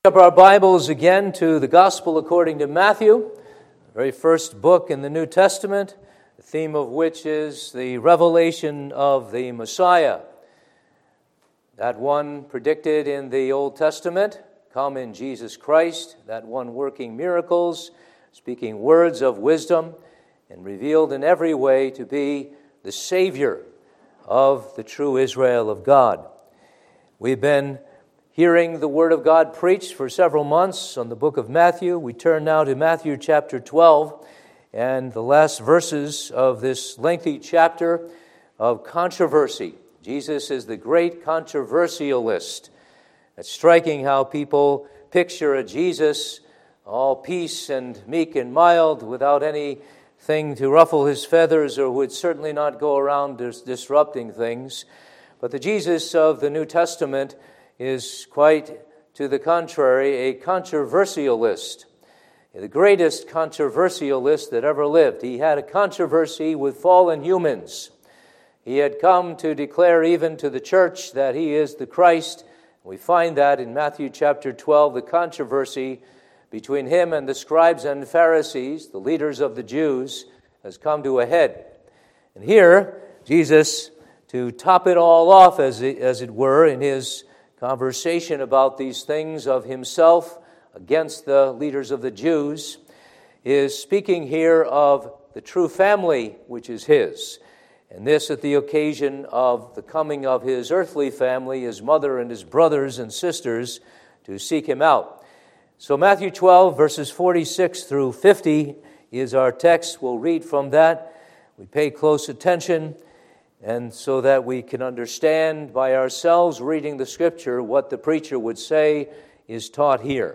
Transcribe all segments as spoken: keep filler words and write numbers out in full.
Up our Bibles again to the Gospel according to Matthew, the very first book in the New Testament, the theme of which is the revelation of the Messiah. That one predicted in the Old Testament, come in Jesus Christ, that one working miracles, speaking words of wisdom, and revealed in every way to be the Savior of the true Israel of God. We've been hearing the Word of God preached for several months on the book of Matthew. We turn now to Matthew chapter twelve and the last verses of this lengthy chapter of controversy. Jesus is the great controversialist. It's striking how people picture a Jesus all peace and meek and mild without anything to ruffle his feathers, or would certainly not go around dis- disrupting things. But the Jesus of the New Testament is quite to the contrary, a controversialist. The greatest controversialist that ever lived. He had a controversy with fallen humans. He had come to declare even to the church that he is the Christ. We find that in Matthew chapter twelve, the controversy between him and the scribes and Pharisees, the leaders of the Jews, has come to a head. And here, Jesus, to top it all off, as it, as it were, in his conversation about these things of himself against the leaders of the Jews, is speaking here of the true family which is his. And this at the occasion of the coming of his earthly family, his mother and his brothers and sisters, to seek him out. So Matthew twelve, verses forty-six through fifty is our text. We'll read from that. We pay close attention, and so that we can understand by ourselves, reading the Scripture, what the preacher would say is taught here.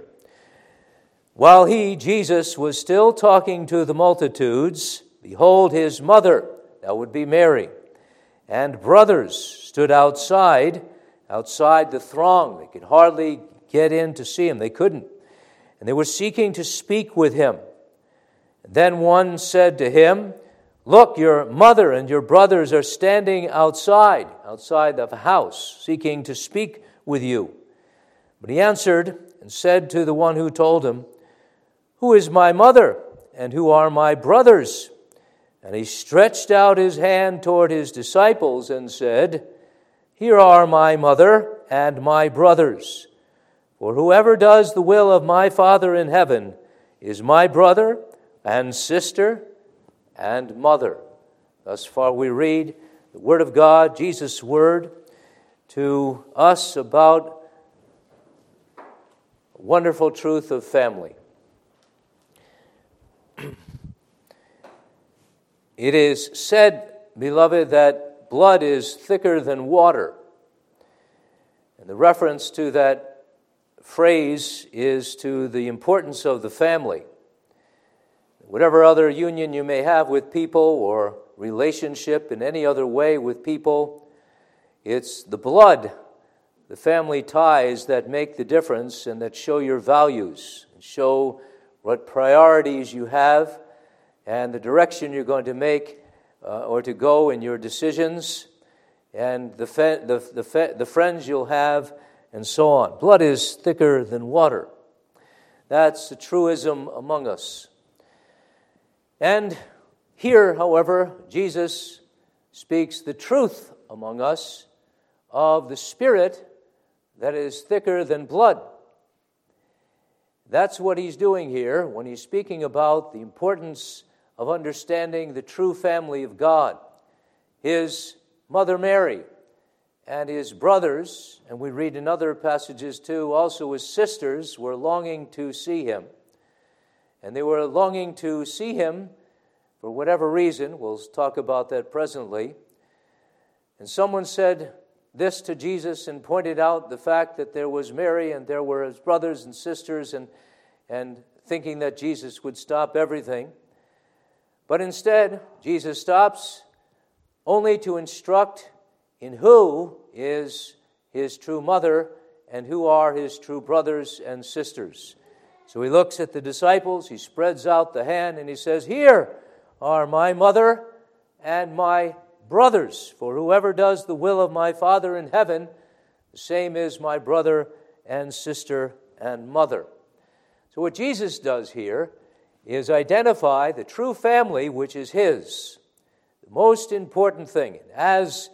While he, Jesus, was still talking to the multitudes, behold, his mother, that would be Mary, and brothers stood outside, outside the throng. They could hardly get in to see him. They couldn't. And they were seeking to speak with him. And then one said to him, "Look, your mother and your brothers are standing outside, outside the house, seeking to speak with you." But he answered and said to the one who told him, "Who is my mother, and who are my brothers?" And he stretched out his hand toward his disciples and said, "Here are my mother and my brothers. For whoever does the will of my Father in heaven is my brother and sister and mother." Thus far we read the Word of God, Jesus' Word, to us about a wonderful truth of family. It is said, beloved, that blood is thicker than water. And the reference to that phrase is to the importance of the family. Whatever other union you may have with people or relationship in any other way with people, it's the blood, the family ties that make the difference and that show your values, and show what priorities you have and the direction you're going to make uh, or to go in your decisions, and the, fe- the, the, fe- the friends you'll have, and so on. Blood is thicker than water. That's a truism among us. And here, however, Jesus speaks the truth among us of the Spirit that is thicker than blood. That's what he's doing here when he's speaking about the importance of understanding the true family of God. His mother Mary and his brothers, and we read in other passages too, also his sisters were longing to see him. And they were longing to see him for whatever reason. We'll talk about that presently. And someone said this to Jesus and pointed out the fact that there was Mary and there were his brothers and sisters, and, and thinking that Jesus would stop everything. But instead, Jesus stops only to instruct in who is his true mother and who are his true brothers and sisters. So he looks at the disciples, he spreads out the hand, and he says, "Here are my mother and my brothers. For whoever does the will of my Father in heaven, the same is my brother and sister and mother. So what Jesus does here is identify the true family which is his. The most important thing. As,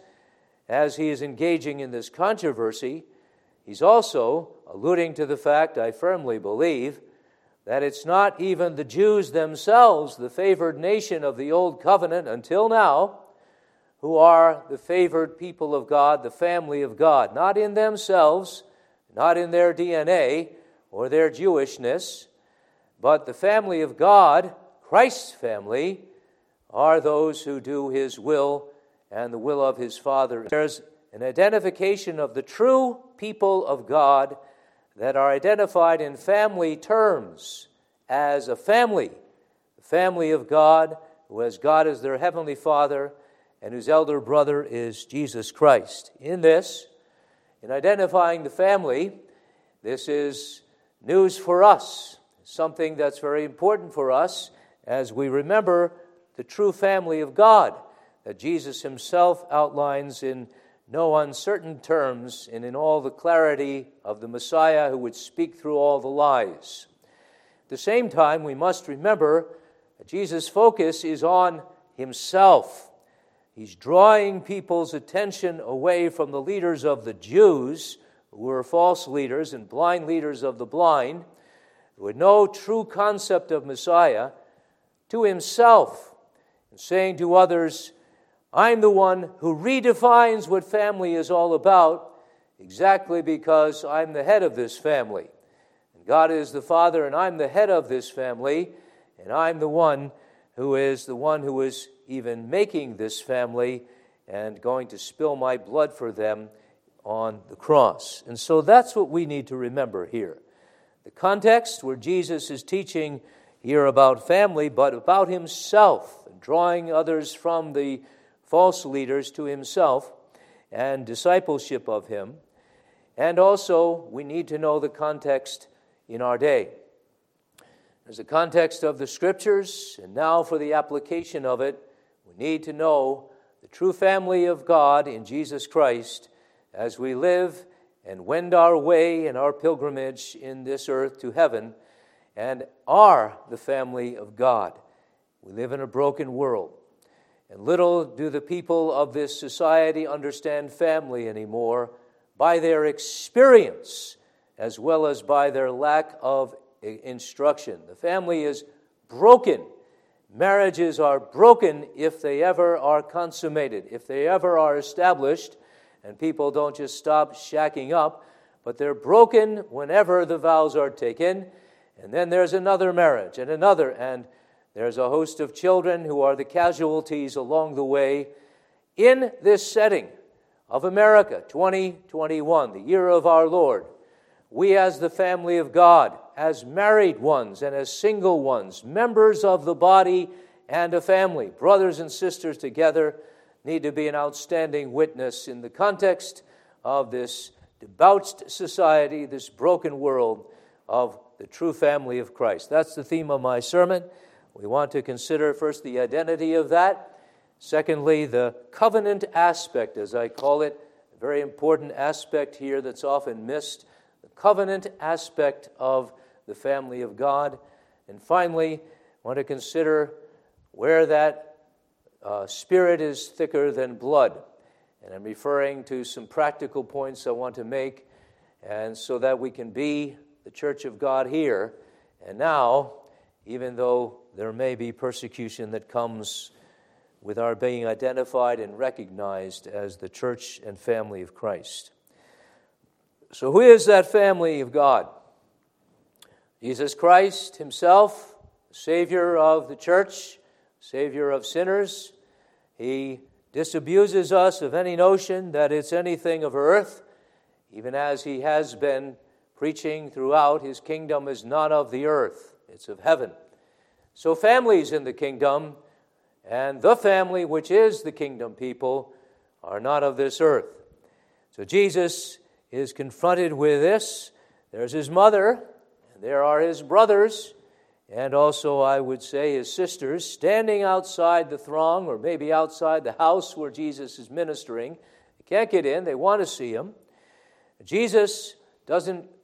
as he is engaging in this controversy, he's also alluding to the fact, I firmly believe, that it's not even the Jews themselves, the favored nation of the Old Covenant until now, who are the favored people of God, the family of God. Not in themselves, not in their D N A or their Jewishness, but the family of God, Christ's family, are those who do his will and the will of his Father. There's an identification of the true people of God that are identified in family terms as a family, the family of God, who has God as their heavenly Father, and whose elder brother is Jesus Christ. In this, in identifying the family, this is news for us, something that's very important for us as we remember the true family of God that Jesus himself outlines in no uncertain terms and in all the clarity of the Messiah who would speak through all the lies. At the same time, we must remember that Jesus' focus is on himself. He's drawing people's attention away from the leaders of the Jews, who were false leaders and blind leaders of the blind, who had no true concept of Messiah, to himself, and saying to others, I'm the one who redefines what family is all about, exactly because I'm the head of this family. And God is the Father, and I'm the head of this family, and I'm the one who is the one who is even making this family and going to spill my blood for them on the cross. And so that's what we need to remember here. The context where Jesus is teaching here about family, but about himself, drawing others from the false leaders to himself and discipleship of him. And also, we need to know the context in our day. There's the context of the Scriptures, and now for the application of it, we need to know the true family of God in Jesus Christ as we live and wend our way in our pilgrimage in this earth to heaven, and are the family of God. We live in a broken world, and little do the people of this society understand family anymore by their experience as well as by their lack of instruction. The family is broken. Marriages are broken if they ever are consummated, if they ever are established, and people don't just stop shacking up, but they're broken whenever the vows are taken, and then there's another marriage and another, and there's a host of children who are the casualties along the way. In this setting of America, twenty twenty-one, the year of our Lord, we as the family of God, as married ones and as single ones, members of the body and a family, brothers and sisters together, need to be an outstanding witness in the context of this debauched society, this broken world of the true family of Christ. That's the theme of my sermon. We want to consider first the identity of that. Secondly, the covenant aspect, as I call it, a very important aspect here that's often missed, the covenant aspect of the family of God. And finally, I want to consider where that uh, spirit is thicker than blood. And I'm referring to some practical points I want to make, and so that we can be the church of God here and now, even though there may be persecution that comes with our being identified and recognized as the church and family of Christ. So who is that family of God? Jesus Christ himself, Savior of the church, Savior of sinners. He disabuses us of any notion that it's anything of earth, even as he has been preaching throughout. His kingdom is not of the earth, it's of heaven. So families in the kingdom, and the family which is the kingdom people, are not of this earth. So Jesus is confronted with this. There's his mother, and there are his brothers, and also, I would say, his sisters, standing outside the throng, or maybe outside the house where Jesus is ministering. They can't get in, they want to see him. Jesus doesn't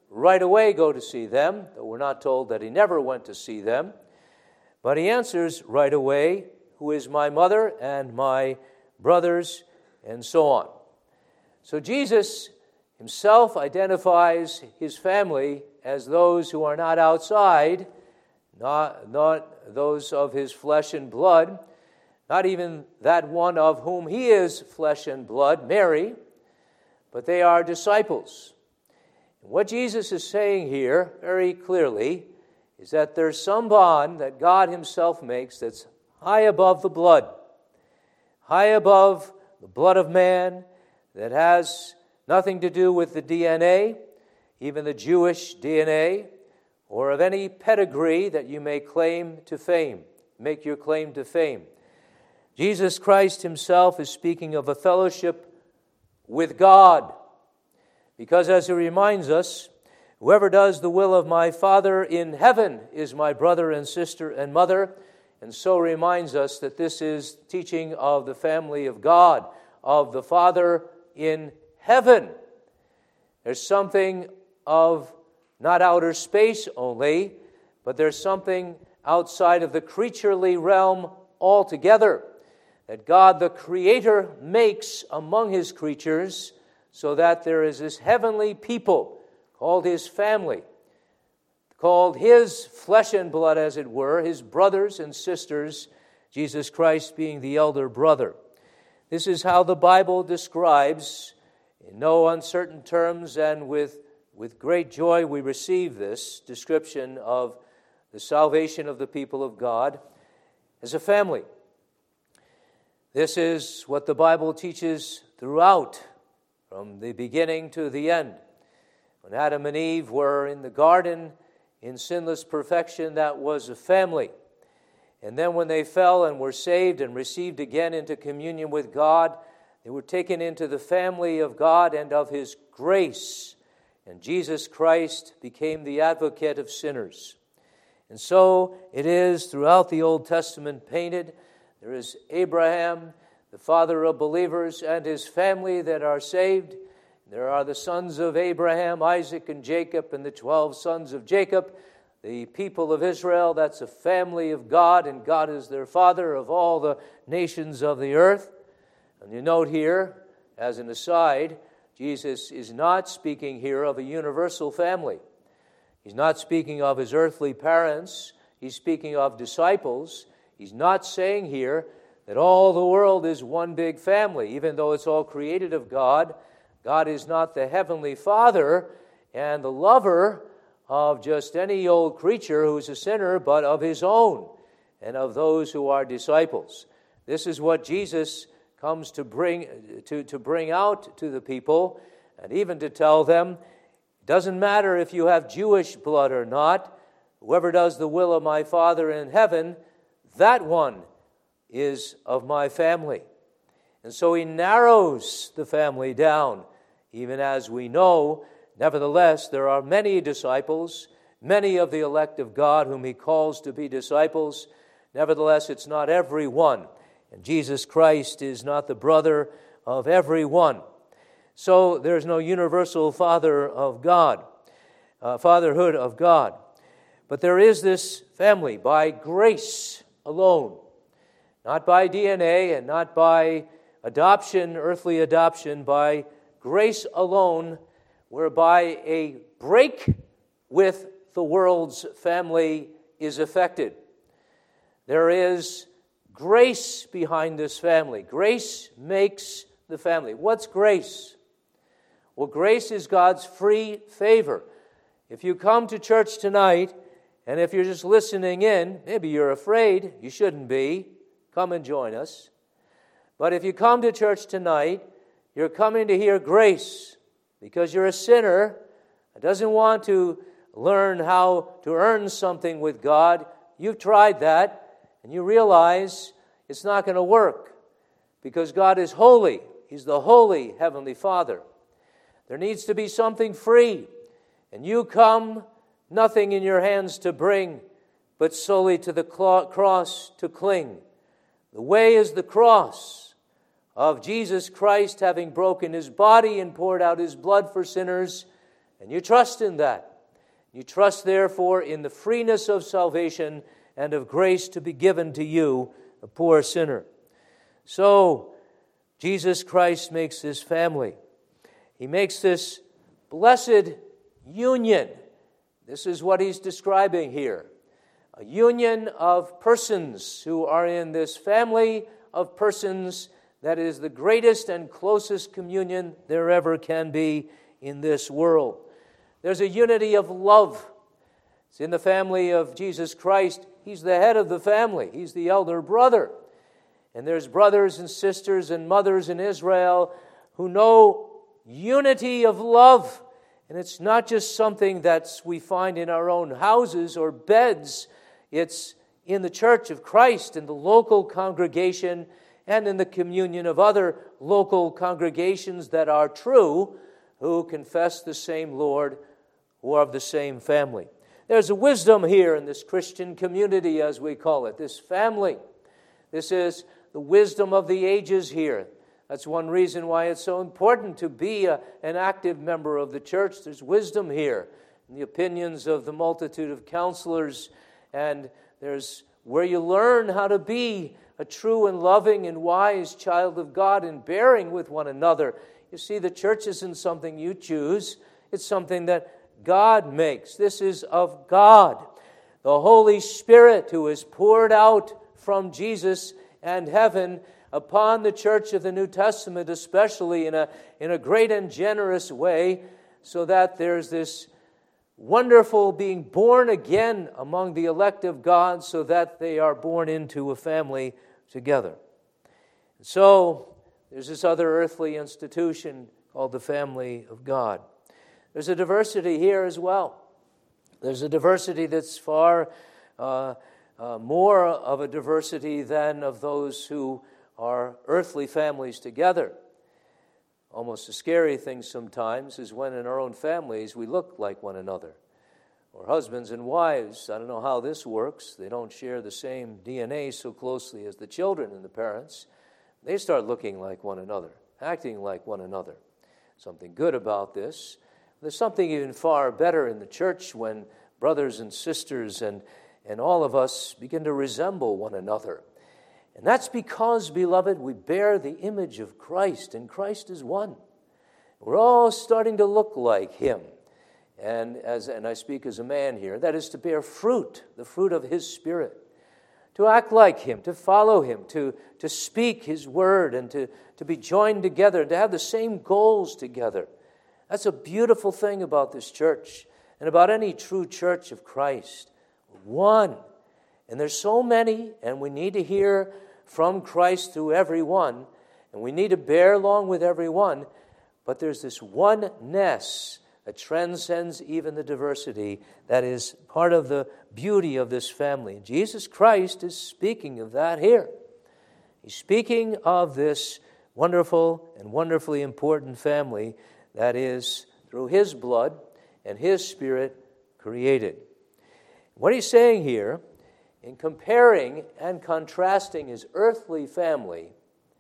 right away go to see them, though we're not told that he never went to see them. But he answers right away, who is my mother and my brothers, and so on. So Jesus himself identifies his family as those who are not outside, not, not those of his flesh and blood, not even that one of whom he is flesh and blood, Mary, but they are disciples. What Jesus is saying here very clearly is that there's some bond that God himself makes that's high above the blood, high above the blood of man, that has nothing to do with the D N A, even the Jewish D N A, or of any pedigree that you may claim to fame, make your claim to fame. Jesus Christ himself is speaking of a fellowship with God, because as he reminds us, whoever does the will of my Father in heaven is my brother and sister and mother, and so reminds us that this is teaching of the family of God, of the Father in heaven. There's something of not outer space only, but there's something outside of the creaturely realm altogether that God the Creator makes among his creatures, so that there is this heavenly people called his family, called his flesh and blood, as it were, his brothers and sisters, Jesus Christ being the elder brother. This is how the Bible describes, in no uncertain terms, and with, with great joy we receive this description of the salvation of the people of God as a family. This is what the Bible teaches throughout, from the beginning to the end. When Adam and Eve were in the garden in sinless perfection, that was a family. And then when they fell and were saved and received again into communion with God, they were taken into the family of God and of his grace. And Jesus Christ became the advocate of sinners. And so it is throughout the Old Testament painted. There is Abraham, the father of believers, and his family that are saved. There are the sons of Abraham, Isaac, and Jacob, and the twelve sons of Jacob. The people of Israel, that's a family of God, and God is their father of all the nations of the earth. And you note here, as an aside, Jesus is not speaking here of a universal family. He's not speaking of his earthly parents. He's speaking of disciples. He's not saying here that all the world is one big family, even though it's all created of God. God is not the heavenly Father and the lover of just any old creature who's a sinner, but of his own and of those who are disciples. This is what Jesus comes to bring to, to bring out to the people, and even to tell them, it doesn't matter if you have Jewish blood or not, whoever does the will of my Father in heaven, that one is of my family. And so he narrows the family down, even as we know. Nevertheless, there are many disciples, many of the elect of God whom he calls to be disciples. Nevertheless, it's not every one. And Jesus Christ is not the brother of every one. So there's no universal father of God, uh, fatherhood of God. But there is this family by grace alone, not by D N A and not by adoption, earthly adoption, by grace alone, whereby a break with the world's family is effected. There is grace behind this family. Grace makes the family. What's grace? Well, grace is God's free favor. If you come to church tonight, and if you're just listening in, maybe you're afraid, you shouldn't be, come and join us. But if you come to church tonight, you're coming to hear grace, because you're a sinner that doesn't want to learn how to earn something with God. You've tried that, and you realize it's not going to work, because God is holy. He's the holy Heavenly Father. There needs to be something free, and you come, nothing in your hands to bring, but solely to the cross to cling. The way is the cross of Jesus Christ, having broken his body and poured out his blood for sinners, And you trust in that. You trust, therefore, in the freeness of salvation and of grace to be given to you, a poor sinner. So, Jesus Christ makes this family. He makes this blessed union. This is what he's describing here. A union of persons who are in this family of persons that is the greatest and closest communion there ever can be in this world. There's a unity of love. It's in the family of Jesus Christ. He's the head of the family. He's the elder brother. And there's brothers and sisters and mothers in Israel who know unity of love. And it's not just something that we find in our own houses or beds. It's in the church of Christ, in the local congregation, and in the communion of other local congregations that are true, who confess the same Lord, who are of the same family. There's a wisdom here in this Christian community, as we call it, this family. This is the wisdom of the ages here. That's one reason why it's so important to be a, an active member of the church. There's wisdom here in the opinions of the multitude of counselors, and there's where you learn how to be a true and loving and wise child of God and bearing with one another. You see, the church isn't something you choose. It's something that God makes. This is of God. The Holy Spirit who is poured out from Jesus and heaven upon the church of the New Testament, especially in a, in a great and generous way, so that there's this wonderful being born again among the elect of God, so that they are born into a family together. And so there's this other earthly institution called the family of God. There's a diversity here as well. There's a diversity that's far uh, uh, more of a diversity than of those who are earthly families together. Almost a scary thing sometimes is when in our own families we look like one another. Or husbands and wives, I don't know how this works. They don't share the same D N A so closely as the children and the parents. They start looking like one another, acting like one another. Something good about this. There's something even far better in the church when brothers and sisters and, and all of us begin to resemble one another. And that's because, beloved, we bear the image of Christ, and Christ is one. We're all starting to look like Him. And as and I speak as a man here, that is to bear fruit, the fruit of His Spirit. To act like Him, to follow Him, to, to speak His word, and to, to be joined together, to have the same goals together. That's a beautiful thing about this church and about any true church of Christ. One. And there's so many, and we need to hear from Christ through every one, and we need to bear along with every one, but there's this oneness that transcends even the diversity that is part of the beauty of this family. Jesus Christ is speaking of that here. He's speaking of this wonderful and wonderfully important family that is, through His blood and His Spirit, created. What he's saying here, in comparing and contrasting His earthly family,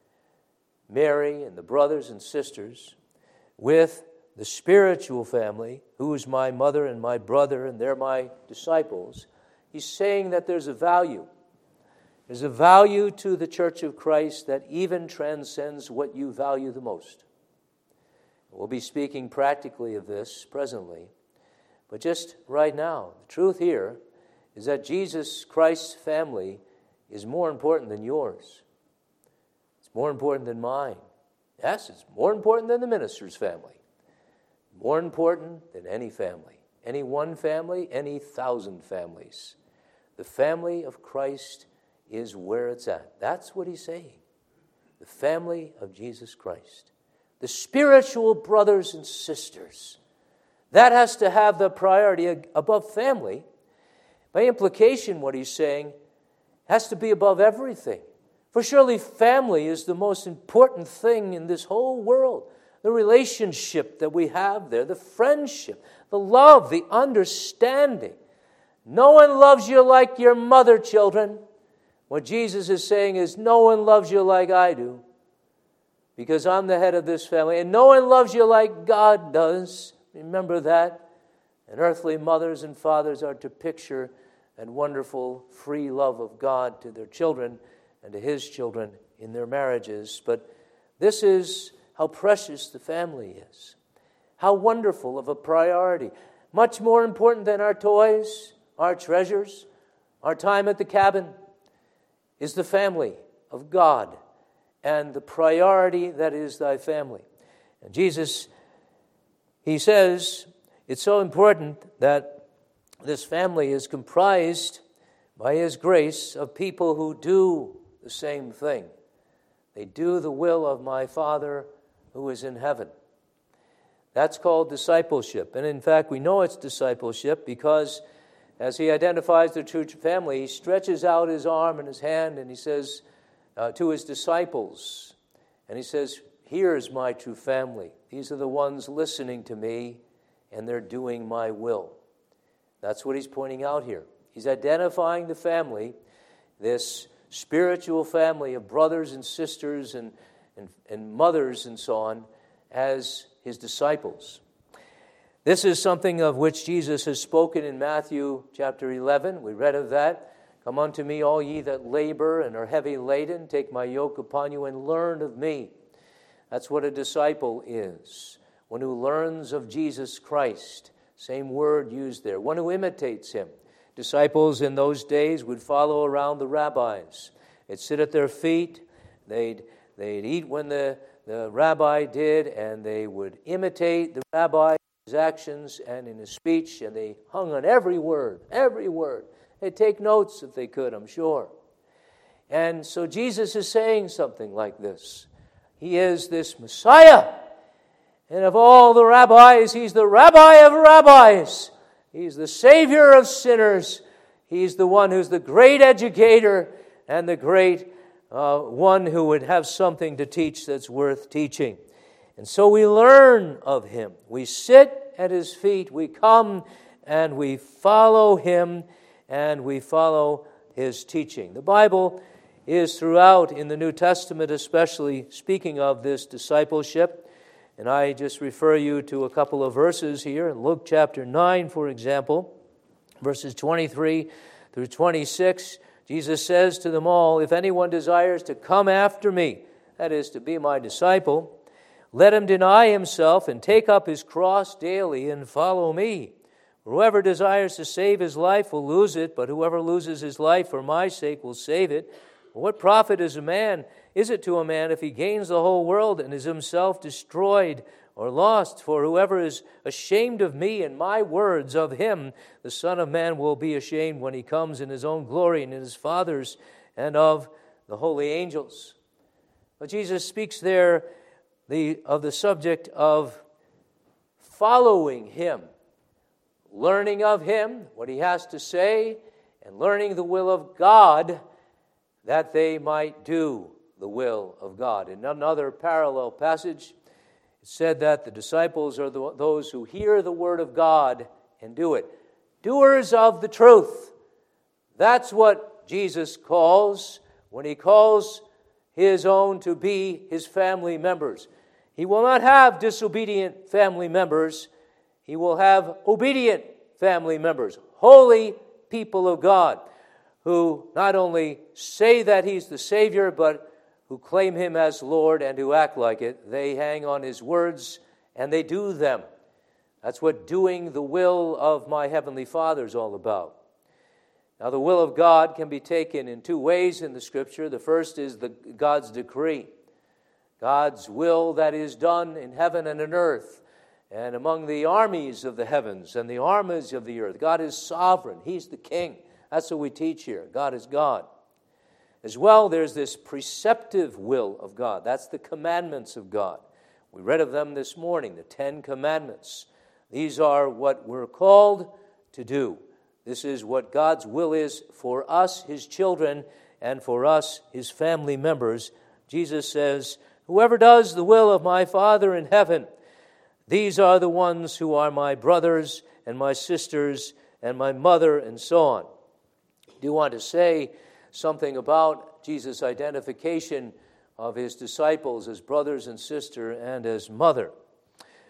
Mary and the brothers and sisters, with the spiritual family, who is my mother and my brother, and they're my disciples, he's saying that there's a value. There's a value to the Church of Christ that even transcends what you value the most. We'll be speaking practically of this presently, but just right now, the truth here is that Jesus Christ's family is more important than yours. It's more important than mine. Yes, it's more important than the minister's family. More important than any family. Any one family, any thousand families. The family of Christ is where it's at. That's what he's saying. The family of Jesus Christ. The spiritual brothers and sisters. That has to have the priority above family. By implication, what he's saying has to be above everything. For surely family is the most important thing in this whole world. The relationship that we have there, the friendship, the love, the understanding. No one loves you like your mother, children. What Jesus is saying is, no one loves you like I do, because I'm the head of this family. And no one loves you like God does, Remember that. And earthly mothers and fathers are to picture that wonderful free love of God to their children and to His children in their marriages. But this is how precious the family is. How wonderful of a priority. Much more important than our toys, our treasures, our time at the cabin, is the family of God and the priority that is thy family. And Jesus, He says, it's so important that this family is comprised by His grace of people who do the same thing. They do the will of my Father who is in heaven. That's called discipleship. And in fact, we know it's discipleship because as He identifies the true family, He stretches out His arm and His hand and He says uh, to His disciples, and He says, here's my true family. These are the ones listening to me and they're doing my will. That's what He's pointing out here. He's identifying the family, this spiritual family of brothers and sisters and, and, and mothers and so on, as His disciples. This is something of which Jesus has spoken in Matthew chapter eleven. We read of that. Come unto me, all ye that labor and are heavy laden. Take my yoke upon you and learn of me. That's what a disciple is. One who learns of Jesus Christ. Same word used there. One who imitates Him. Disciples in those days would follow around the rabbis. They'd sit at their feet. They'd, they'd eat when the, the rabbi did, and they would imitate the rabbi's actions and in his speech, and they hung on every word, every word. They'd take notes if they could, I'm sure. And so Jesus is saying something like this. He is this Messiah. And of all the rabbis, He's the rabbi of rabbis. He's the Savior of sinners. He's the one who's the great educator and the great uh, one who would have something to teach that's worth teaching. And so we learn of Him. We sit at His feet. We come and we follow Him and we follow His teaching. The Bible is throughout in the New Testament especially speaking of this discipleship. And I just refer you to a couple of verses here. In Luke chapter nine, for example, verses twenty-three through twenty-six, Jesus says to them all, if anyone desires to come after me, that is, to be my disciple, let him deny himself and take up his cross daily and follow me. Whoever desires to save his life will lose it, but whoever loses his life for my sake will save it. What profit is a man? Is it to a man if he gains the whole world and is himself destroyed or lost? For whoever is ashamed of me and my words, of him the Son of Man will be ashamed when he comes in his own glory and in his Father's and of the holy angels. But Jesus speaks there the, of the subject of following Him, learning of Him, what He has to say, and learning the will of God, that they might do the will of God. In another parallel passage, it said that the disciples are the, those who hear the word of God and do it. Doers of the truth. That's what Jesus calls when He calls His own to be His family members. He will not have disobedient family members. He will have obedient family members, holy people of God, who not only say that He's the Savior, but who claim Him as Lord and who act like it. They hang on His words and they do them. That's what doing the will of my Heavenly Father is all about. Now, the will of God can be taken in two ways in the Scripture. The first is the God's decree. God's will that is done in heaven and in earth and among the armies of the heavens and the armies of the earth. God is sovereign. He's the King. That's what we teach here. God is God. As well, there's this preceptive will of God. That's the commandments of God. We read of them this morning, the Ten Commandments. These are what we're called to do. This is what God's will is for us, His children, and for us, His family members. Jesus says, whoever does the will of my Father in heaven, these are the ones who are my brothers and my sisters and my mother, and so on. I do want to say something about Jesus' identification of His disciples as brothers and sister and as mother.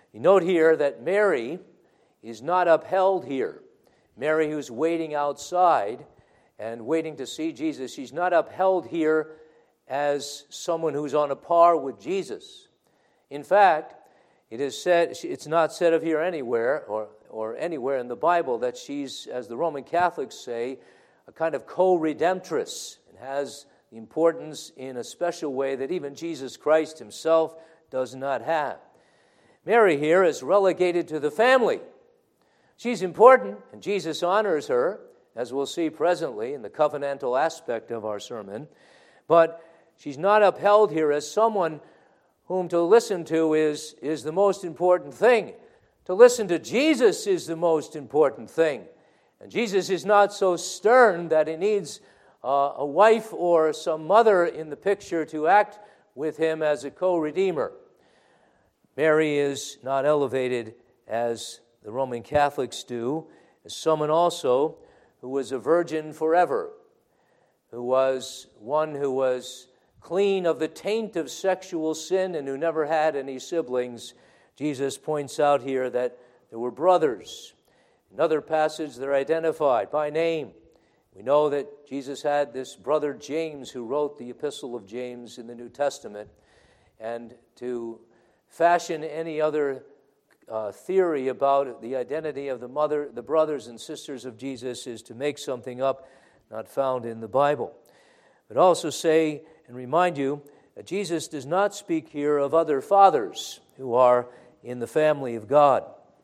You note here that Mary is not upheld here. Mary, who's waiting outside and waiting to see Jesus, she's not upheld here as someone who's on a par with Jesus. In fact, it is said, it's not said of here anywhere, or, or anywhere in the Bible, that she's, as the Roman Catholics say, a kind of co-redemptress, and has the importance in a special way that even Jesus Christ himself does not have. Mary here is relegated to the family. She's important, and Jesus honors her, as we'll see presently in the covenantal aspect of our sermon. But she's not upheld here as someone whom to listen to is, is the most important thing. To listen to Jesus is the most important thing. And Jesus is not so stern that he needs uh, a wife or some mother in the picture to act with him as a co-redeemer. Mary is not elevated as the Roman Catholics do, as someone also who was a virgin forever, who was one who was clean of the taint of sexual sin and who never had any siblings. Jesus points out here that there were brothers. Another passage, they're identified by name. We know that Jesus had this brother James who wrote the Epistle of James in the New Testament. And to fashion any other uh, theory about the identity of the mother, the brothers and sisters of Jesus is to make something up not found in the Bible. But also say and remind you that Jesus does not speak here of other fathers who are in the family of God.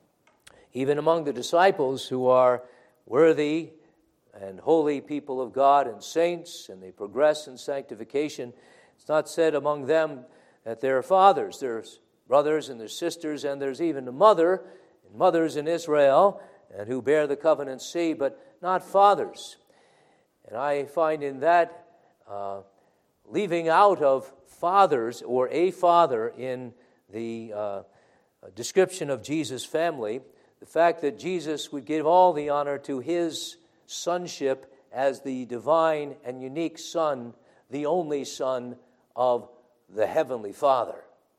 Even among the disciples who are worthy and holy people of God and saints, and they progress in sanctification, it's not said among them that they're fathers. There's brothers and there's sisters, and there's even a mother and mothers in Israel and who bear the covenant seed, but not fathers. And I find in that uh, leaving out of fathers or a father in the uh, description of Jesus' family, the fact that Jesus would give all the honor to his sonship as the divine and unique Son, the only Son of the Heavenly Father.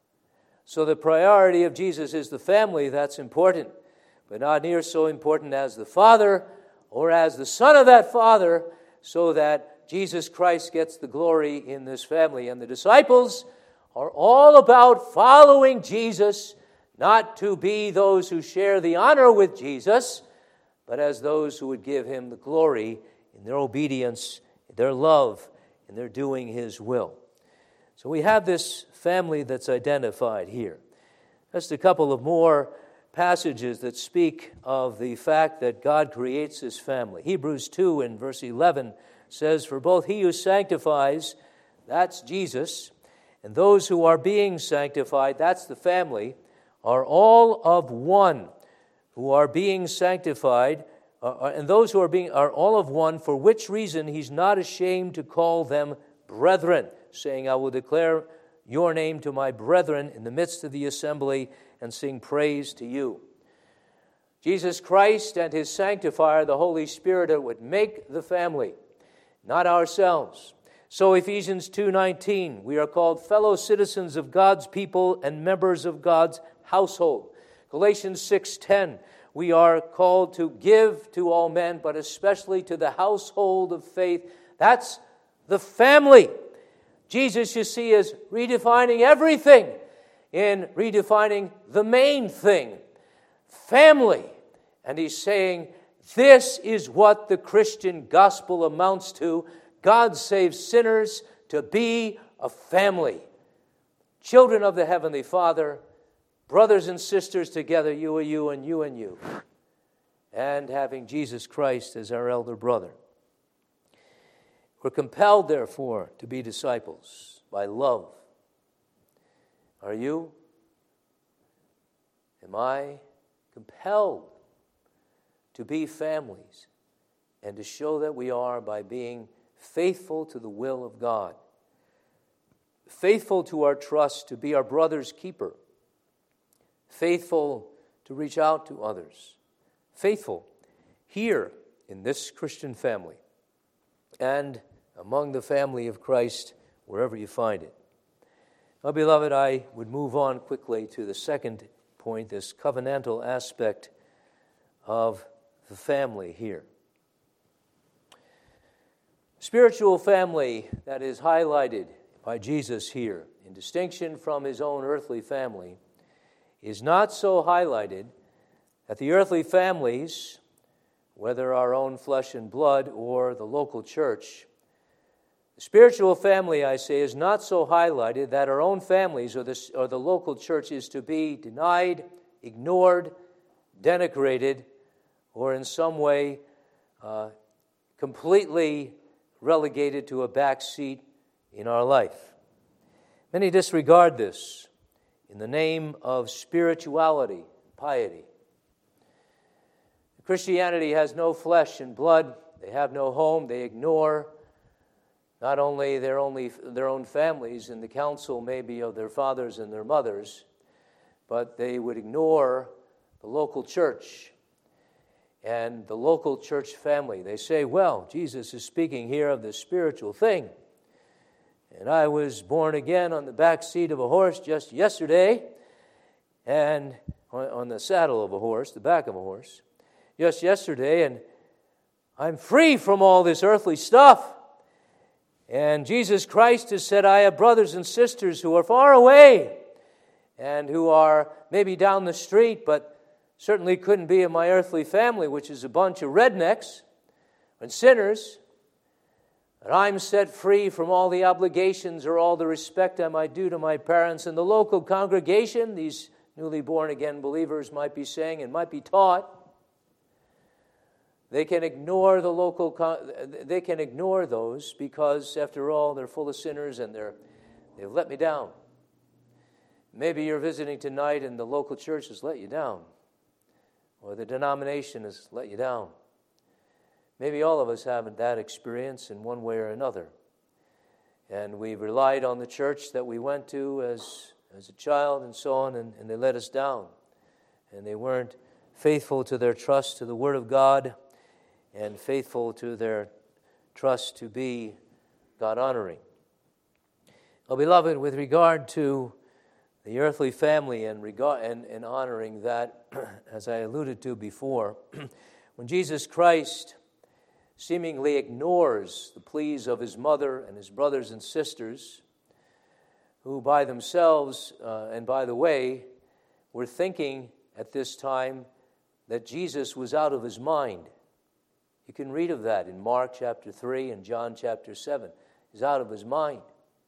So the priority of Jesus is the family. That's important, but not near so important as the Father or as the Son of that Father, so that Jesus Christ gets the glory in this family. And the disciples are all about following Jesus, not to be those who share the honor with Jesus, but as those who would give him the glory in their obedience, their love, and their doing his will. So we have this family that's identified here. Just a couple of more passages that speak of the fact that God creates this family. Hebrews two in verse eleven says, "For both he who sanctifies," that's Jesus, "and those who are being sanctified," that's the family, "are all of one, who are being sanctified, uh, and those who are being are all of one, for which reason he's not ashamed to call them brethren, saying, I will declare your name to my brethren in the midst of the assembly and sing praise to you." Jesus Christ and his sanctifier, the Holy Spirit, would make the family, not ourselves. So Ephesians two nineteen, we are called fellow citizens of God's people and members of God's household. Galatians six ten, we are called to give to all men, but especially to the household of faith. That's the family. Jesus, you see, is redefining everything in redefining the main thing, family. And he's saying, this is what the Christian gospel amounts to. God saves sinners to be a family. Children of the Heavenly Father, brothers and sisters together, you and you and you and you. And having Jesus Christ as our elder brother. We're compelled, therefore, to be disciples by love. Are you? Am I compelled to be families and to show that we are by being faithful to the will of God, faithful to our trust to be our brother's keeper, faithful to reach out to others, faithful here in this Christian family and among the family of Christ wherever you find it. Now, beloved, I would move on quickly to the second point, this covenantal aspect of the family here. Spiritual family that is highlighted by Jesus here, in distinction from his own earthly family, is not so highlighted that the earthly families, whether our own flesh and blood or the local church, the spiritual family, I say, is not so highlighted that our own families or the, or the local church is to be denied, ignored, denigrated, or in some way uh, completely relegated to a back seat in our life. Many disregard this in the name of spirituality, piety. Christianity has no flesh and blood. They have no home. They ignore not only their only their own families and the counsel maybe of their fathers and their mothers, but they would ignore the local church and the local church family. They say, well, Jesus is speaking here of the spiritual thing. And I was born again on the back seat of a horse just yesterday, and on the saddle of a horse, the back of a horse, just yesterday, and I'm free from all this earthly stuff. And Jesus Christ has said, I have brothers and sisters who are far away and who are maybe down the street, but certainly couldn't be in my earthly family, which is a bunch of rednecks and sinners. And I'm set free from all the obligations or all the respect I might do to my parents. And the local congregation, these newly born again believers might be saying and might be taught, they can ignore the local, they can ignore those because, after all, they're full of sinners and they're, they've let me down. Maybe you're visiting tonight and the local church has let you down, or the denomination has let you down. Maybe all of us have that experience in one way or another. And we relied on the church that we went to as, as a child and so on, and, and they let us down. And they weren't faithful to their trust to the Word of God and faithful to their trust to be God-honoring. Well, beloved, with regard to the earthly family and, regard, and, and honoring that, as I alluded to before, when Jesus Christ seemingly ignores the pleas of his mother and his brothers and sisters, who by themselves, uh, and by the way, were thinking at this time that Jesus was out of his mind. You can read of that in Mark chapter three and John chapter seven. He's out of his mind.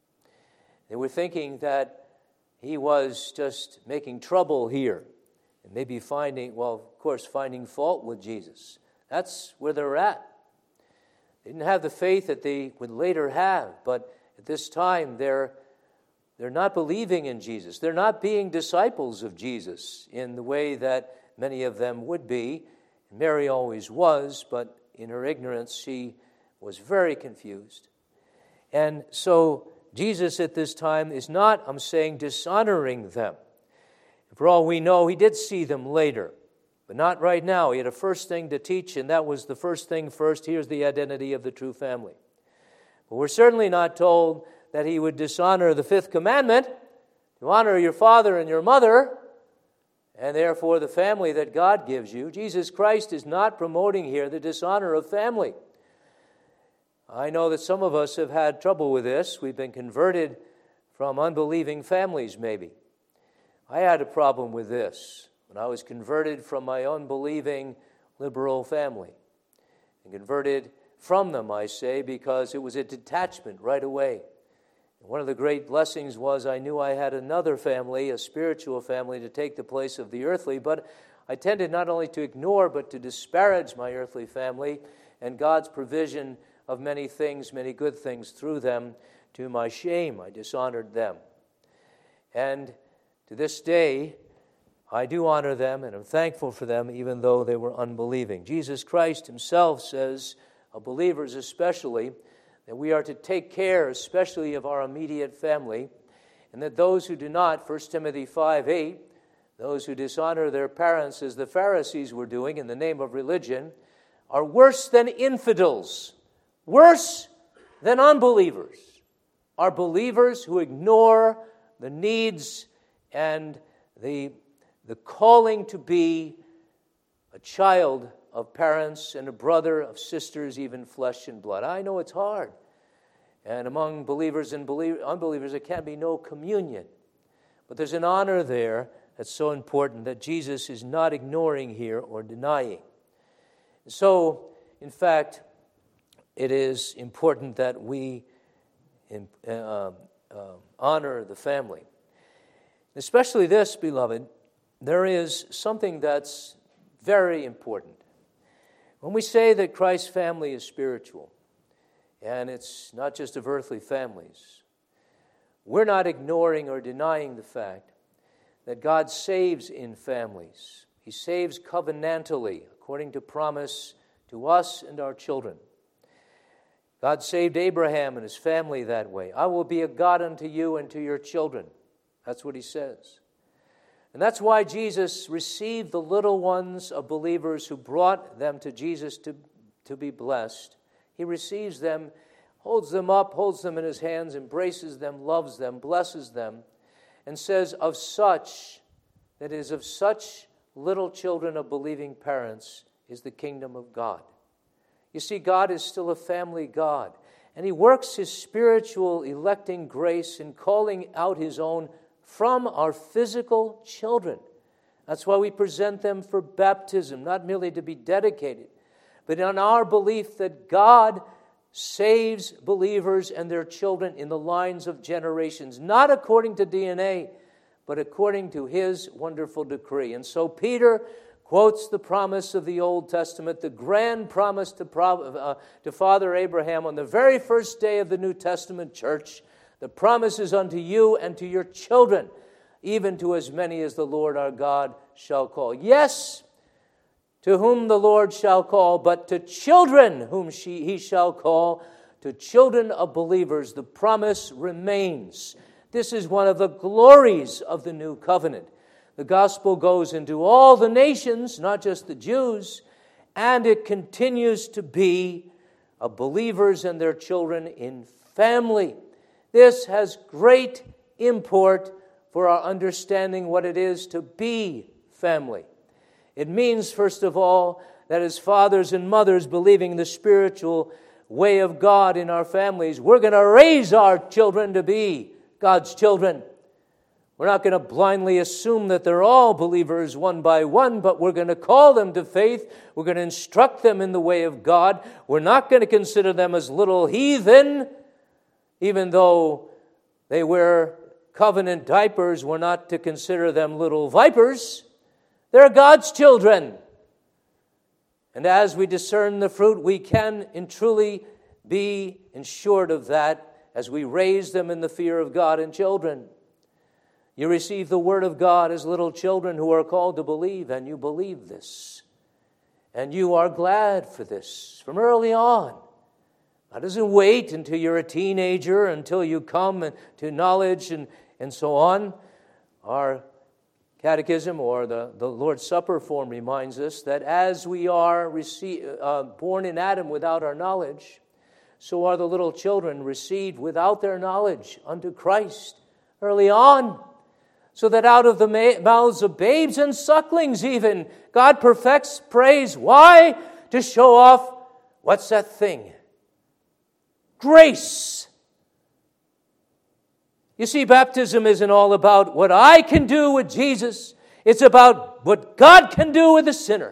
They were thinking that he was just making trouble here and maybe finding, well, of course, finding fault with Jesus. That's where they're at. They didn't have the faith that they would later have, but at this time they're they're not believing in Jesus. They're not being disciples of Jesus in the way that many of them would be. Mary always was, but in her ignorance she was very confused. And so Jesus at this time is not, I'm saying, dishonoring them. For all we know, he did see them later, but not right now. He had a first thing to teach, and that was the first thing first. Here's the identity of the true family. But we're certainly not told that he would dishonor the fifth commandment, to honor your father and your mother, and therefore the family that God gives you. Jesus Christ is not promoting here the dishonor of family. I know that some of us have had trouble with this. We've been converted from unbelieving families, maybe. I had a problem with this when I was converted from my unbelieving liberal family. And converted from them, I say, because it was a detachment right away. And one of the great blessings was I knew I had another family, a spiritual family, to take the place of the earthly, but I tended not only to ignore but to disparage my earthly family and God's provision of many things, many good things through them. To my shame, I dishonored them. And to this day, I do honor them, and I'm thankful for them, even though they were unbelieving. Jesus Christ himself says, of believers especially, that we are to take care, especially of our immediate family, and that those who do not, First Timothy five eight, those who dishonor their parents as the Pharisees were doing in the name of religion, are worse than infidels, worse than unbelievers, are believers who ignore the needs and the the calling to be a child of parents and a brother of sisters, even flesh and blood. I know it's hard. And among believers and belie- unbelievers, there can be no communion. But there's an honor there that's so important that Jesus is not ignoring here or denying. So, in fact, it is important that we uh, uh, honor the family. Especially this, beloved, there is something that's very important. When we say that Christ's family is spiritual, and it's not just of earthly families, we're not ignoring or denying the fact that God saves in families. He saves covenantally, according to promise to us and our children. God saved Abraham and his family that way. I will be a God unto you and to your children. That's what he says. And that's why Jesus received the little ones of believers who brought them to Jesus to, to be blessed. He receives them, holds them up, holds them in his hands, embraces them, loves them, blesses them, and says, of such, that is, of such little children of believing parents is the kingdom of God. You see, God is still a family God, and he works his spiritual electing grace in calling out his own from our physical children. That's why we present them for baptism, not merely to be dedicated, but in our belief that God saves believers and their children in the lines of generations, not according to D N A, but according to his wonderful decree. And so Peter quotes the promise of the Old Testament, the grand promise to, uh, to Father Abraham on the very first day of the New Testament church. The promise is unto you and to your children, even to as many as the Lord our God shall call. Yes, to whom the Lord shall call, but to children whom she, he shall call, to children of believers, the promise remains. This is one of the glories of the new covenant. The gospel goes into all the nations, not just the Jews, and it continues to be of believers and their children in family. This has great import for our understanding what it is to be family. It means, first of all, that as fathers and mothers believing the spiritual way of God in our families, we're going to raise our children to be God's children. We're not going to blindly assume that they're all believers one by one, but we're going to call them to faith. We're going to instruct them in the way of God. We're not going to consider them as little heathen, even though they wear covenant diapers. We're not to consider them little vipers. They're God's children. And as we discern the fruit, we can and truly be ensured of that as we raise them in the fear of God and children. You receive the word of God as little children who are called to believe, and you believe this. And you are glad for this from early on. God doesn't wait until you're a teenager, until you come to knowledge and, and so on. Our catechism or the, the Lord's Supper form reminds us that as we are receive, uh, born in Adam without our knowledge, so are the little children received without their knowledge unto Christ early on. So that out of the mouths of babes and sucklings even, God perfects praise. Why? To show off, what's that thing? Grace. You see, baptism isn't all about what I can do with Jesus. It's about what God can do with a sinner.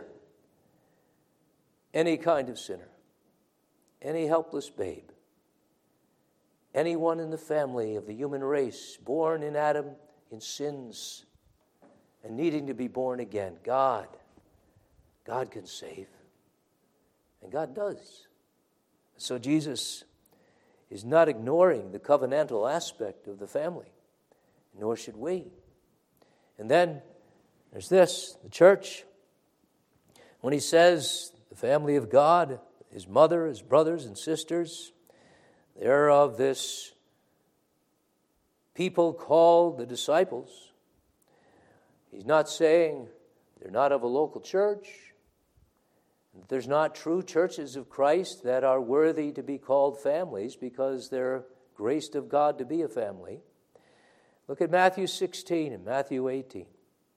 Any kind of sinner. Any helpless babe. Anyone in the family of the human race, born in Adam, in sins, and needing to be born again. God, God can save. And God does. So Jesus is not ignoring the covenantal aspect of the family, nor should we. And then there's this, the church. When he says the family of God, his mother, his brothers and sisters, they're of this people called the disciples. He's not saying they're not of a local church. There's not true churches of Christ that are worthy to be called families because they're graced of God to be a family. Look at Matthew sixteen and Matthew eighteen.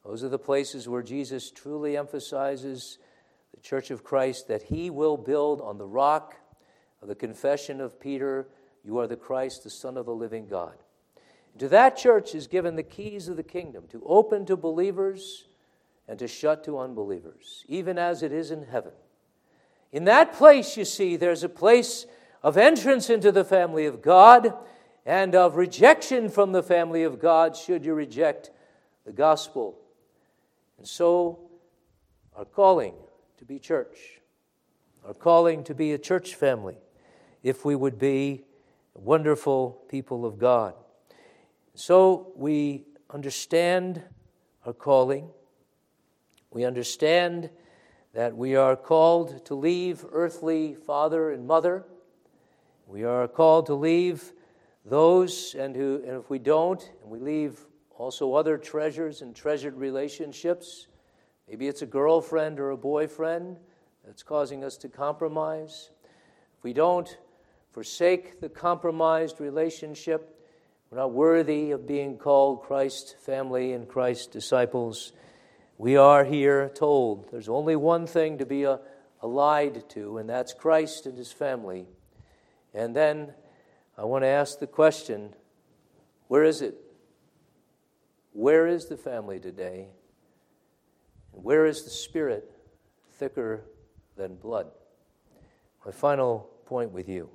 Those are the places where Jesus truly emphasizes the Church of Christ, that he will build on the rock of the confession of Peter, "You are the Christ, the Son of the living God." And to that church is given the keys of the kingdom, to open to believers and to shut to unbelievers, even as it is in heaven. In that place, you see, there's a place of entrance into the family of God and of rejection from the family of God should you reject the gospel. And so, our calling to be church, our calling to be a church family, if we would be wonderful people of God. So we understand our calling. We understand that we are called to leave earthly father and mother. We are called to leave those, and who, and if we don't, and we leave also other treasures and treasured relationships, maybe it's a girlfriend or a boyfriend that's causing us to compromise. If we don't forsake the compromised relationship, we're not worthy of being called Christ's family and Christ's disciples. We are here told there's only one thing to be uh, allied to, and that's Christ and his family. And then I want to ask the question, where is it? Where is the family today? And where is the Spirit thicker than blood? My final point with you.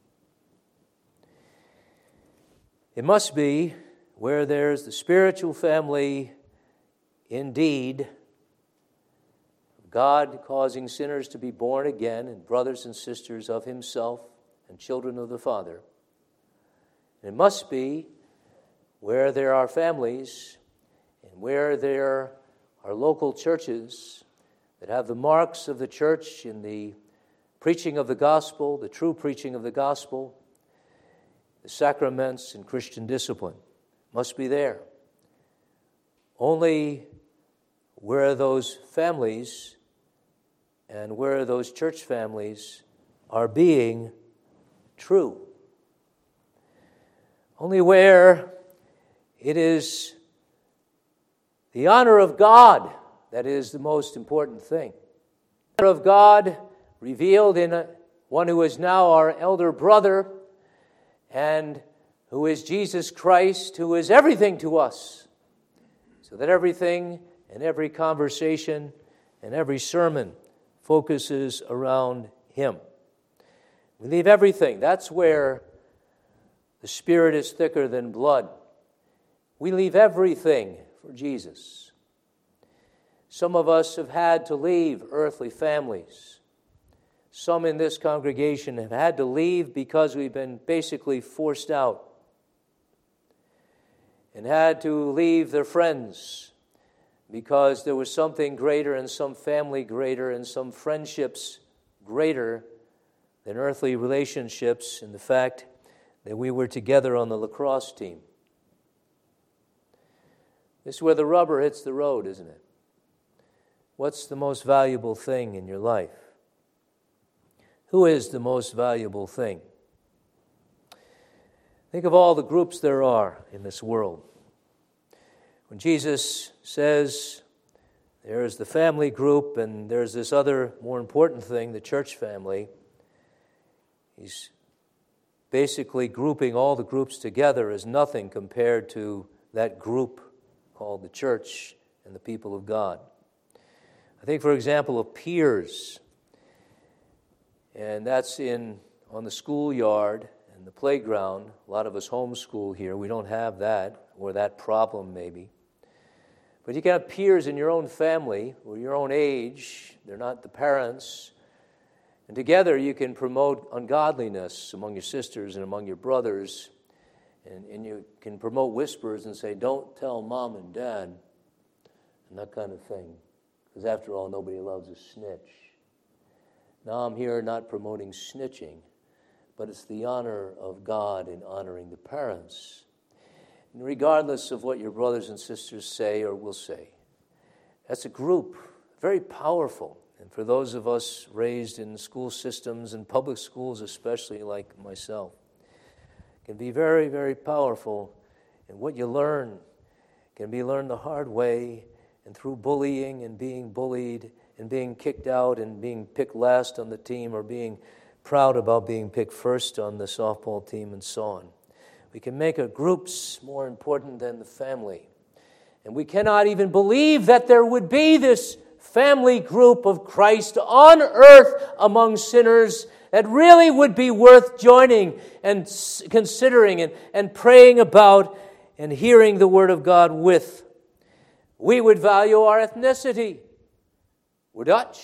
It must be where there's the spiritual family indeed, God causing sinners to be born again and brothers and sisters of himself and children of the Father. It must be where there are families and where there are local churches that have the marks of the church in the preaching of the gospel, the true preaching of the gospel, the sacraments and Christian discipline. Must be there. Only where those families and where those church families are being true. Only where it is the honor of God that is the most important thing. The honor of God revealed in a, one who is now our elder brother and who is Jesus Christ, who is everything to us, so that everything and every conversation and every sermon focuses around him. We leave everything. That's where the Spirit is thicker than blood. We leave everything for Jesus. Some of us have had to leave earthly families. Some in this congregation have had to leave because we've been basically forced out, and had to leave their friends because there was something greater and some family greater and some friendships greater than earthly relationships, and the fact that we were together on the lacrosse team. This is where the rubber hits the road, isn't it? What's the most valuable thing in your life? Who is the most valuable thing? Think of all the groups there are in this world. When Jesus says there's the family group and there's this other more important thing, the church family, he's basically grouping all the groups together as nothing compared to that group called the church and the people of God. I think, for example, of peers, and that's in on the schoolyard and the playground. A lot of us homeschool here. We don't have that, or that problem maybe. But you can have peers in your own family or your own age. They're not the parents. And together you can promote ungodliness among your sisters and among your brothers. And, and you can promote whispers and say, don't tell mom and dad, and that kind of thing. Because after all, nobody loves a snitch. Now I'm here not promoting snitching, but it's the honor of God in honoring the parents. And regardless of what your brothers and sisters say or will say, that's a group, very powerful. And for those of us raised in school systems and public schools especially, like myself, can be very, very powerful. And what you learn can be learned the hard way, and through bullying and being bullied and being kicked out and being picked last on the team or being proud about being picked first on the softball team and so on. We can make our groups more important than the family. And we cannot even believe that there would be this family group of Christ on earth among sinners that really would be worth joining and considering and, and praying about and hearing the Word of God with. We would value our ethnicity. We're Dutch.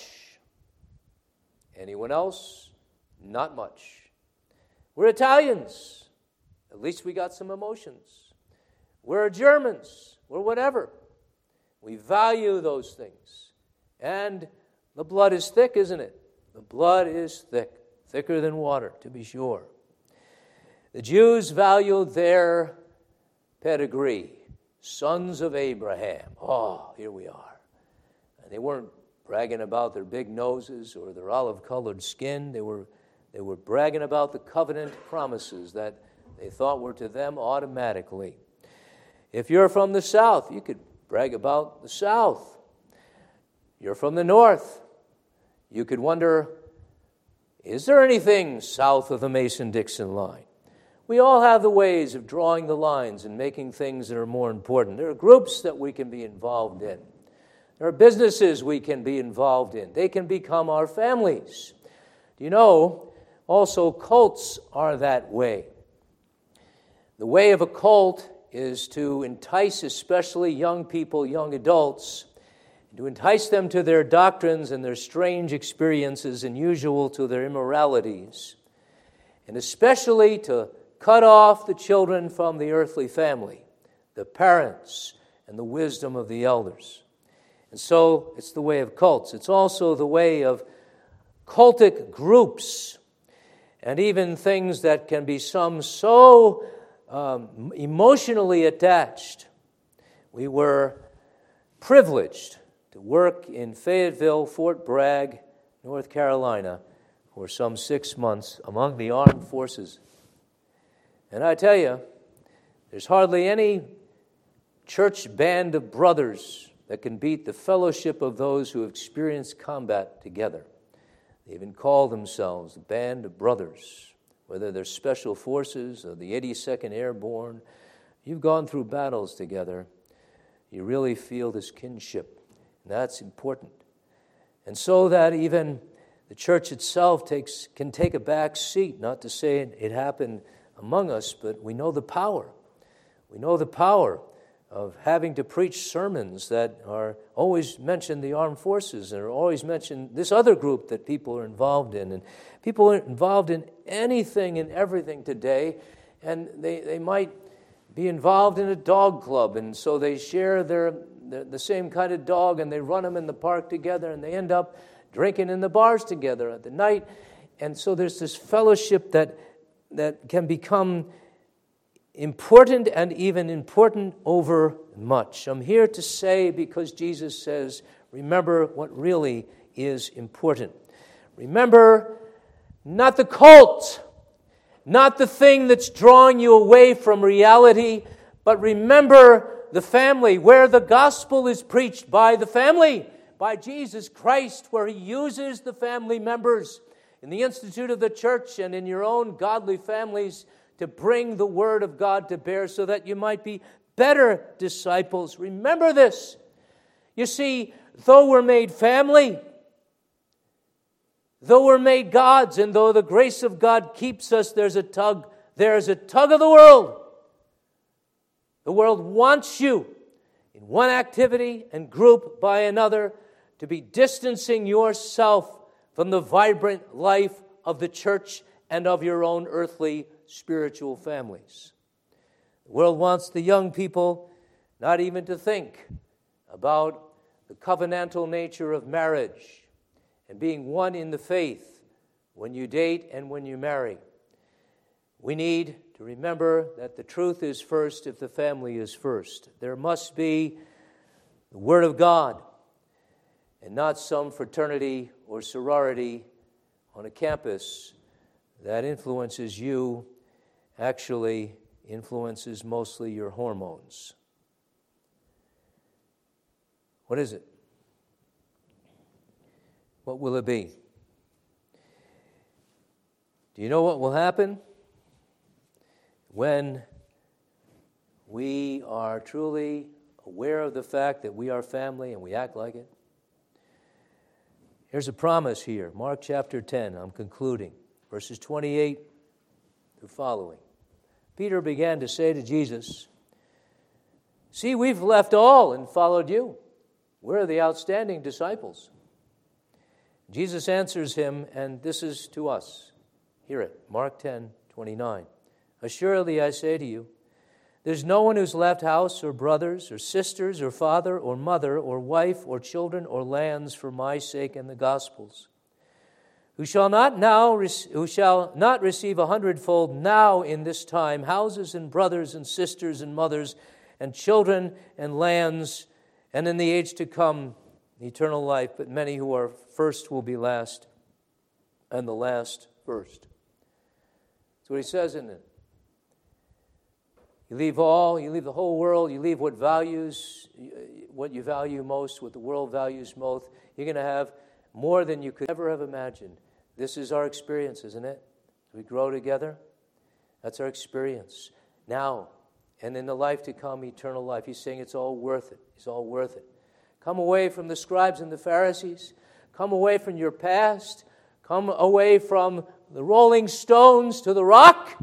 Anyone else? Not much. We're Italians. At least we got some emotions. We're Germans. We're whatever. We value those things. And the blood is thick, isn't it? The blood is thick. Thicker than water, to be sure. The Jews valued their pedigree. Sons of Abraham. Oh, here we are. And they weren't bragging about their big noses or their olive-colored skin. They were, they were bragging about the covenant promises that they thought were to them automatically. If you're from the South, you could brag about the South. You're from the North. You could wonder, is there anything south of the Mason-Dixon line? We all have the ways of drawing the lines and making things that are more important. There are groups that we can be involved in. There are businesses we can be involved in. They can become our families. Do you know, also cults are that way. The way of a cult is to entice especially young people, young adults, to entice them to their doctrines and their strange experiences and usual to their immoralities, and especially to cut off the children from the earthly family, the parents, and the wisdom of the elders. And so it's the way of cults. It's also the way of cultic groups, and even things that can be some so um, emotionally attached. We were privileged to work in Fayetteville, Fort Bragg, North Carolina, for some six months among the armed forces. And I tell you, there's hardly any church band of brothers that can beat the fellowship of those who have experienced combat together. They even call themselves the Band of Brothers, whether they're Special Forces or the eighty-second Airborne. You've gone through battles together. You really feel this kinship, and that's important. And so that even the church itself takes can take a back seat, not to say it happened among us, but we know the power. We know the power of having to preach sermons that are always mention the armed forces and are always mention this other group that people are involved in. And people are involved in anything and everything today, and they, they might be involved in a dog club, and so they share their, their the same kind of dog, and they run them in the park together, and they end up drinking in the bars together at the night. And so there's this fellowship that that can become important and even important over much. I'm here to say, because Jesus says, remember what really is important. Remember not the cult, not the thing that's drawing you away from reality, but remember the family, where the gospel is preached by the family, by Jesus Christ, where He uses the family members in the Institute of the Church and in your own godly families to bring the Word of God to bear so that you might be better disciples. Remember this. You see, though we're made family, though we're made gods, and though the grace of God keeps us, there's a tug, there's a tug of the world. The world wants you in one activity and group by another to be distancing yourself from the vibrant life of the church and of your own earthly spiritual families. The world wants the young people not even to think about the covenantal nature of marriage and being one in the faith when you date and when you marry. We need to remember that the truth is first if the family is first. There must be the Word of God and not some fraternity or sorority on a campus that influences you, actually influences mostly your hormones. What is it? What will it be? Do you know what will happen? When we are truly aware of the fact that we are family and we act like it. Here's a promise here, Mark chapter ten, I'm concluding, verses twenty-eight to following. Peter began to say to Jesus, "See, we've left all and followed you. We're the outstanding disciples." Jesus answers him, and this is to us. Hear it, Mark ten, twenty-nine. "Assuredly I say to you, there's no one who's left house or brothers or sisters or father or mother or wife or children or lands for my sake and the gospel's, who shall not now who shall not receive a hundredfold now in this time houses and brothers and sisters and mothers and children and lands, and in the age to come eternal life. But many who are first will be last, and the last first." That's what he says in it. You leave all, you leave the whole world, you leave what values, what you value most, what the world values most. You're going to have more than you could ever have imagined. This is our experience, isn't it? We grow together. That's our experience. Now, and in the life to come, eternal life. He's saying it's all worth it. It's all worth it. Come away from the scribes and the Pharisees. Come away from your past. Come away from the rolling stones to the rock.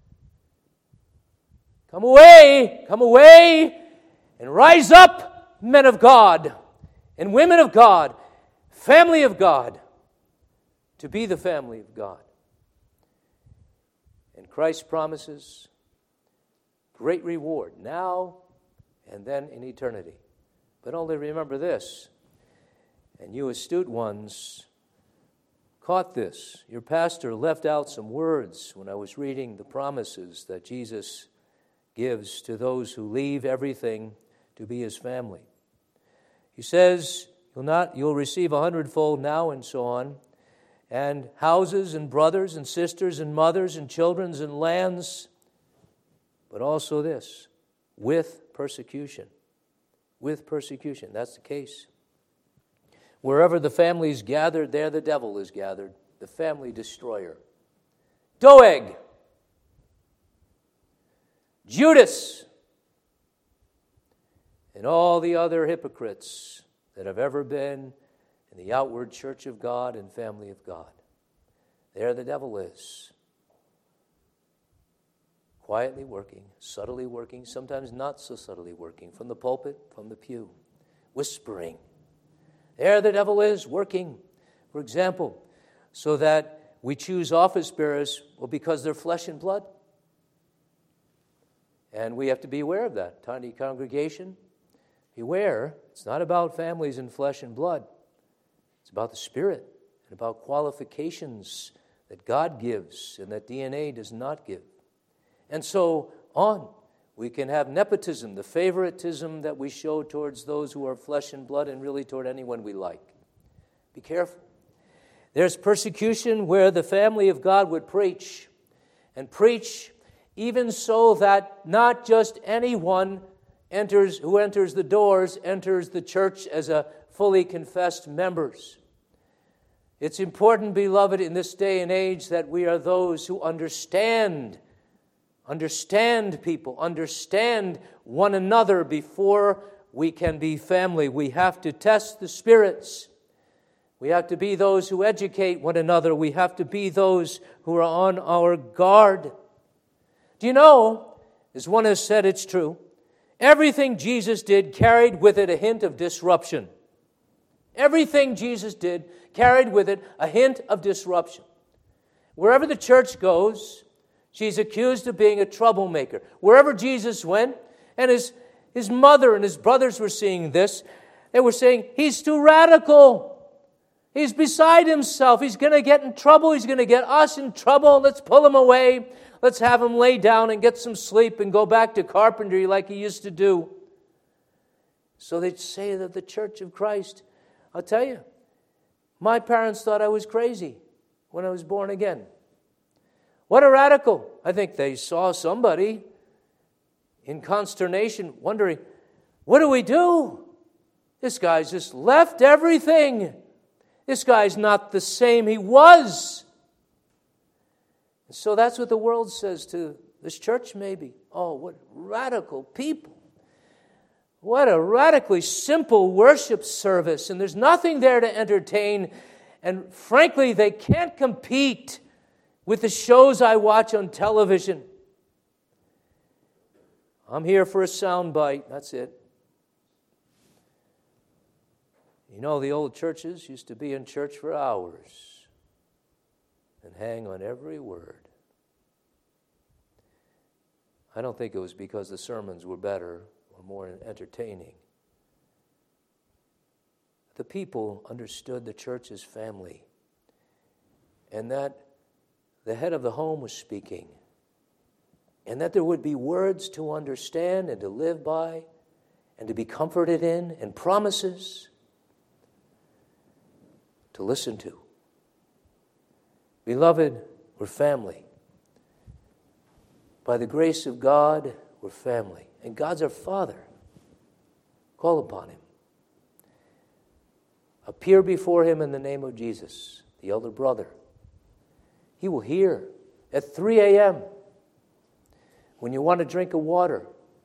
Come away, come away, and rise up, men of God and women of God, family of God, to be the family of God. And Christ promises great reward now and then in eternity. But only remember this, and you astute ones caught this. Your pastor left out some words when I was reading the promises that Jesus gives to those who leave everything to be his family. He says, you'll not you'll receive a hundredfold now, and so on, and houses and brothers and sisters and mothers and children and lands, but also this, with persecution. With persecution. That's the case. Wherever the family is gathered, there the devil is gathered, the family destroyer. Doeg, Judas, and all the other hypocrites that have ever been in the outward church of God and family of God. There the devil is. Quietly working, subtly working, sometimes not so subtly working, from the pulpit, from the pew, whispering. There the devil is working, for example, so that we choose office bearers, well, because they're flesh and blood. And we have to be aware of that. Tiny congregation, beware. It's not about families and flesh and blood. It's about the Spirit and about qualifications that God gives and that D N A does not give. And so on. We can have nepotism, the favoritism that we show towards those who are flesh and blood and really toward anyone we like. Be careful. There's persecution where the family of God would preach, and preach even so that not just anyone enters who enters the doors enters the church as a fully confessed members. It's important, beloved, in this day and age that we are those who understand Understand people, understand one another before we can be family. We have to test the spirits. We have to be those who educate one another. We have to be those who are on our guard. Do you know, as one has said, it's true, everything Jesus did carried with it a hint of disruption. Everything Jesus did carried with it a hint of disruption. Wherever the church goes, she's accused of being a troublemaker. Wherever Jesus went, and his, his mother and his brothers were seeing this, they were saying, he's too radical. He's beside himself. He's going to get in trouble. He's going to get us in trouble. Let's pull him away. Let's have him lay down and get some sleep and go back to carpentry like he used to do. So they'd say that the Church of Christ, I'll tell you, my parents thought I was crazy when I was born again. What a radical. I think they saw somebody in consternation, wondering, what do we do? This guy's just left everything. This guy's not the same he was. And so that's what the world says to this church maybe. Oh, what radical people. What a radically simple worship service. And there's nothing there to entertain. And frankly, they can't compete with the shows I watch on television. I'm here for a soundbite. That's it. You know, the old churches used to be in church for hours and hang on every word. I don't think it was because the sermons were better or more entertaining. The people understood the church as family, and that the head of the home was speaking, and that there would be words to understand and to live by and to be comforted in, and promises to listen to. Beloved, we're family. By the grace of God, we're family. And God's our Father. Call upon Him. Appear before Him in the name of Jesus, the elder brother. He will hear at three a.m. when you want to drink of water.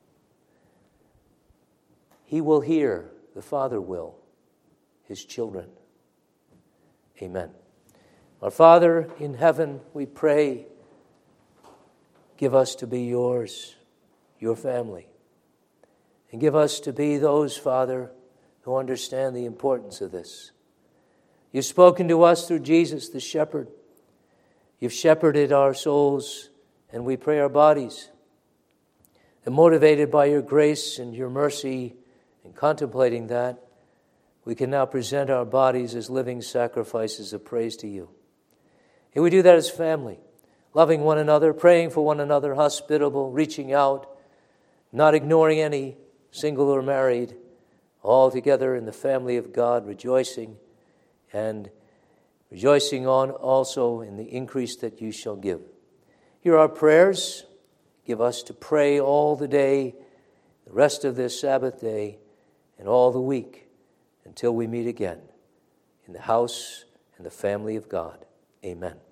He will hear, the Father will, His children. Amen. Our Father in heaven, we pray, give us to be yours, your family. And give us to be those, Father, who understand the importance of this. You've spoken to us through Jesus, the shepherd. You've shepherded our souls, and we pray our bodies. And motivated by your grace and your mercy, and contemplating that, we can now present our bodies as living sacrifices of praise to you. And we do that as family, loving one another, praying for one another, hospitable, reaching out, not ignoring any, single or married, all together in the family of God, rejoicing, and rejoicing on also in the increase that you shall give. Hear our prayers. Give us to pray all the day, the rest of this Sabbath day, and all the week, until we meet again in the house and the family of God. Amen.